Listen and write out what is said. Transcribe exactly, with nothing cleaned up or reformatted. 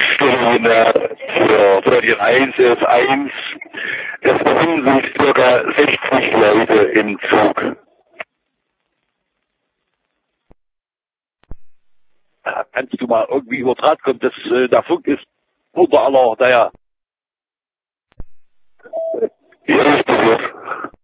Stunde für Freudian eins, F eins. Es befinden sich ca. sechzig Leute im Zug. Kannst du mal irgendwie über Draht kommen, dass äh, der Funk ist unter aller, naja. Ja, richtig.